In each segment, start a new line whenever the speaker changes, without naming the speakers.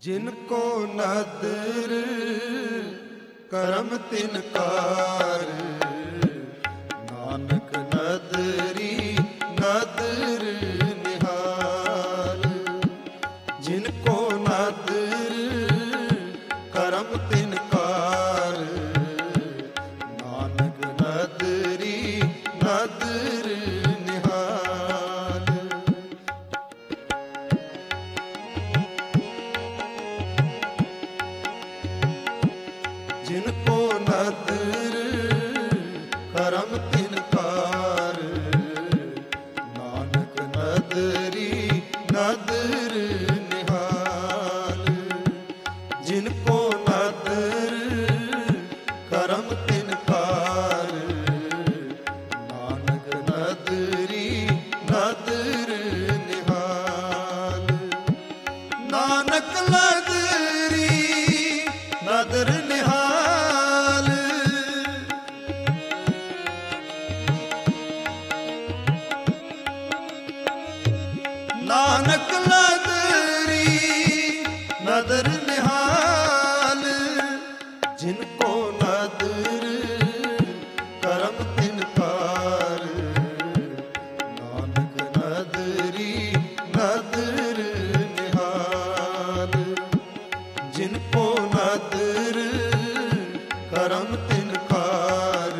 जिनको नदर करम तिनकार, नानक नदरी नदर निहाल। जिनको नदर करम तिनकार, नानक नदरी नदर निहाल। जिनको नदर करम तिनकार, नानक नदरी नदर निहाल। जिनको नदर करम तिनकार, नानक नदरी नदर निहाल। नानक नदरी नदर निहाल। नानक नदरी नदर निहाल। जिनको नदर करम तिनकार, नानक नदरी नदर निहाल। जिनको नदर करम तिनकार,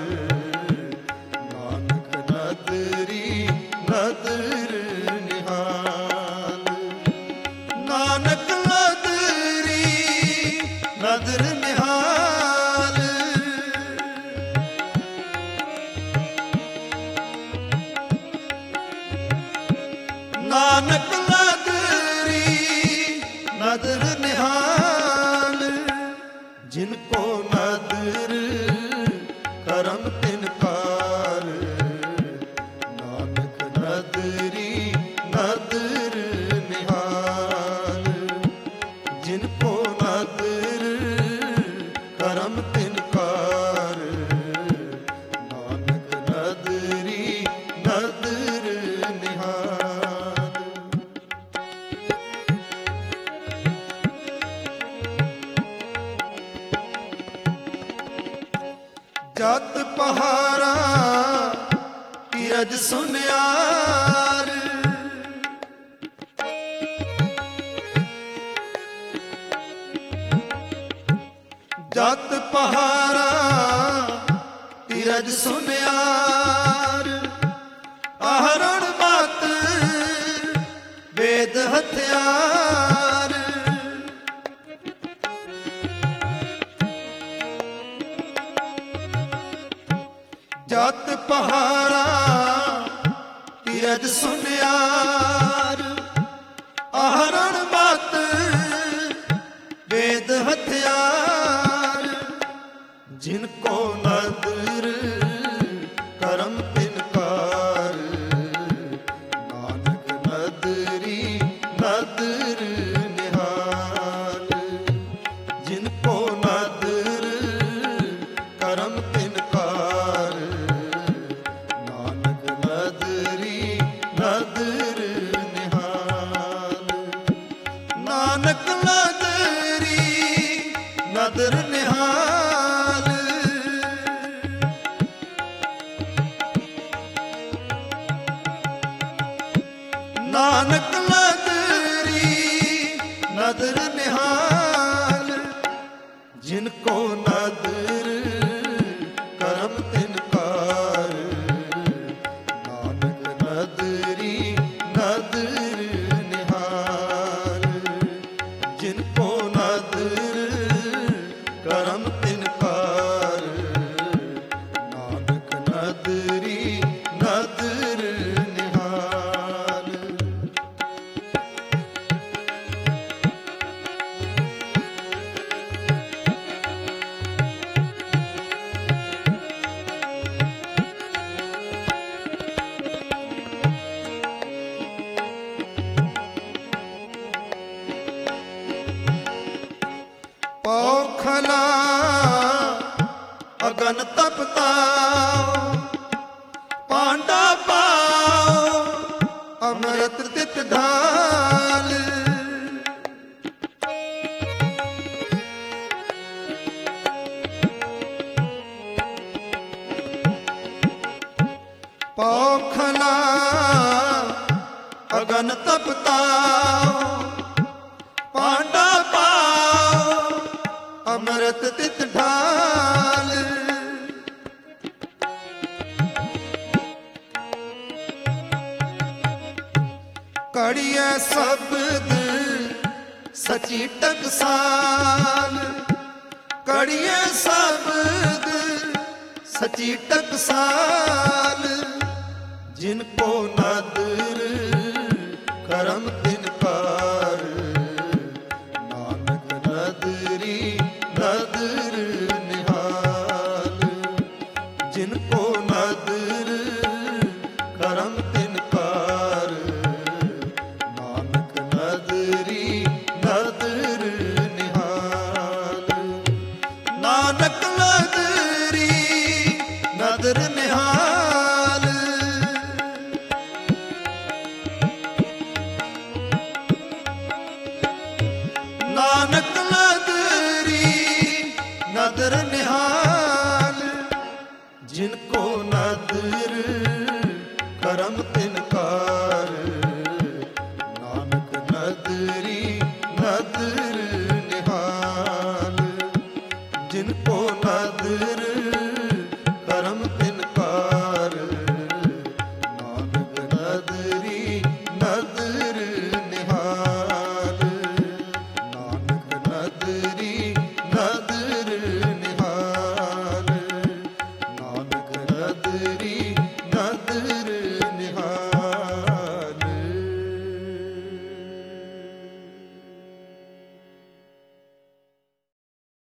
नानक नदरी नदर निहाल। नानक नदरी नदर निहाल। नानक नदरी नदर निहाल। जिनको नदर करम तिनकार, नानक नदरी नदर निहाल। जिनको नदर करम तिनकार, नानक नदरी नदर निहाल। जत पहारा किरज सुनियार, जत पहारा किरज सुनियार। आहरण मत वेद हथियार। जत पहारा किरज सुनियार। आहरण मत वेद हथियार। जिनको नदर करम तिनकार, नानक नदरी नदर निहाल। जिनको नदर करम तिनकार, नानक नदरी नदर निहाल। नानक नदरी नदर निहाल। नानक नदरी नदर निहाल। जिनको नदर करम तिनकार, नानक नदरी नदर निहाल। जिनको नदर करम तिनकार, नानक नदरी नदर निहाल। पौखला अगन तपताओ, पांडा पाओ अमृत तित ढाल। अगन तपता पांडा पाओ अमृत तित ढाल। कड़िया शब्द सची टकसाल, कड़िया शब्द सची टकसाल, जिनको नद